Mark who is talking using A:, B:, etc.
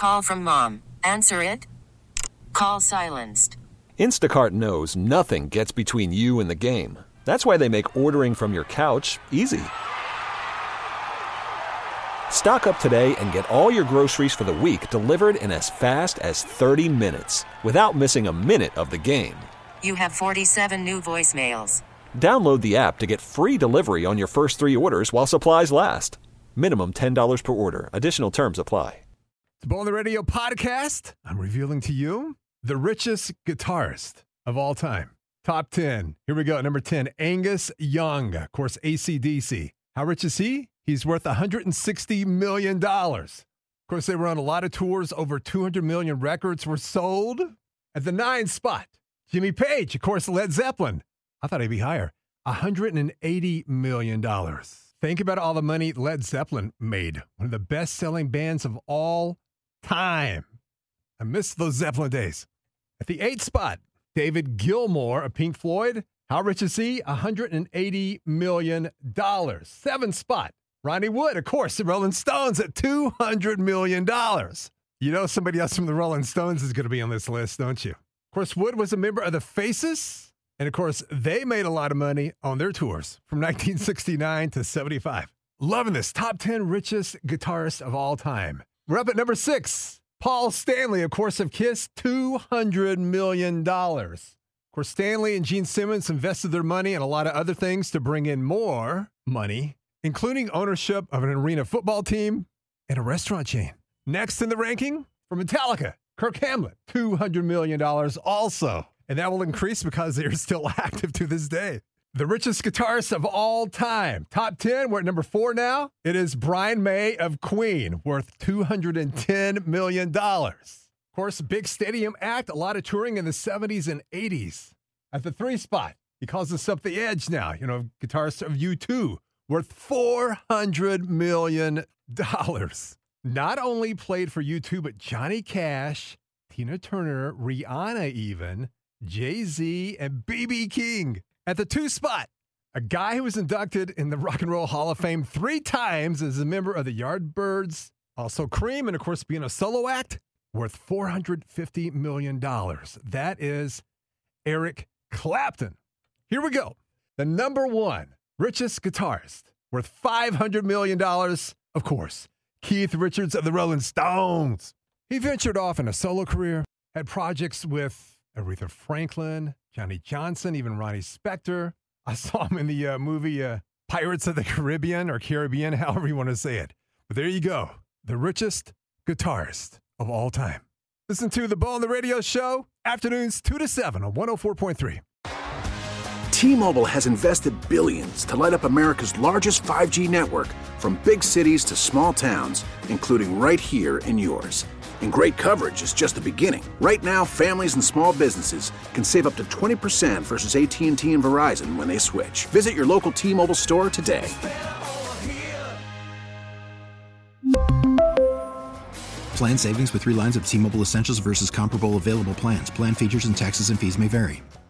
A: Call from mom. Answer it. Call silenced.
B: Instacart knows nothing gets between you and the game. That's why they make ordering from your couch easy. Stock up today and get all your groceries for the week delivered in as fast as 30 minutes without missing a minute of the game.
A: You have 47 new voicemails.
B: Download the app to get free delivery on your first 3 orders while supplies last. Minimum $10 per order. Additional terms apply.
C: The Ball on the Radio podcast. I'm revealing to you the richest guitarist of all time. Top 10. Here we go. Number 10, Angus Young. Of course, AC/DC. How rich is he? He's worth $160 million. Of course, they were on a lot of tours. Over 200 million records were sold. At the 9th spot, Jimmy Page. Of course, Led Zeppelin. I thought he'd be higher. $180 million. Think about all the money Led Zeppelin made. One of the best-selling bands of all time. I miss those Zeppelin days. At the 8th spot, David Gilmour of Pink Floyd. How rich is he? $180 million. 7th spot, Ronnie Wood, of course, the Rolling Stones at $200 million. You know somebody else from the Rolling Stones is going to be on this list, don't you? Of course, Wood was a member of the Faces, and of course, they made a lot of money on their tours from 1969 to 75. Loving this. Top 10 richest guitarists of all time. We're up at number 6. Paul Stanley, of course, of Kiss, $200 million. Of course, Stanley and Gene Simmons invested their money and a lot of other things to bring in more money, including ownership of an arena football team and a restaurant chain. Next in the ranking, for Metallica, Kirk Hammett, $200 million also. And that will increase because they are still active to this day. The richest guitarist of all time. Top 10, we're at number 4 now. It is Brian May of Queen, worth $210 million. Of course, big stadium act, a lot of touring in the 70s and 80s. At the 3 spot, he calls himself the Edge now, guitarist of U2, worth $400 million. Not only played for U2, but Johnny Cash, Tina Turner, Rihanna even, Jay-Z, and B.B. King. At the 2 spot, a guy who was inducted in the Rock and Roll Hall of Fame 3 times as a member of the Yardbirds, also Cream, and of course being a solo act, worth $450 million. That is Eric Clapton. Here we go. The number 1 richest guitarist, worth $500 million, of course, Keith Richards of the Rolling Stones. He ventured off in a solo career, had projects with Aretha Franklin, Johnny Johnson, even Ronnie Spector. I saw him in the movie Pirates of the Caribbean, or Caribbean, however you want to say it. But there you go. The richest guitarist of all time. Listen to the Ball on the Radio show, afternoons 2 to 7 on 104.3.
D: T-Mobile has invested billions to light up America's largest 5G network, from big cities to small towns, including right here in yours. And great coverage is just the beginning. Right now, families and small businesses can save up to 20% versus AT&T and Verizon when they switch. Visit your local T-Mobile store today.
E: Plan savings with 3 lines of T-Mobile Essentials versus comparable available plans. Plan features and taxes and fees may vary.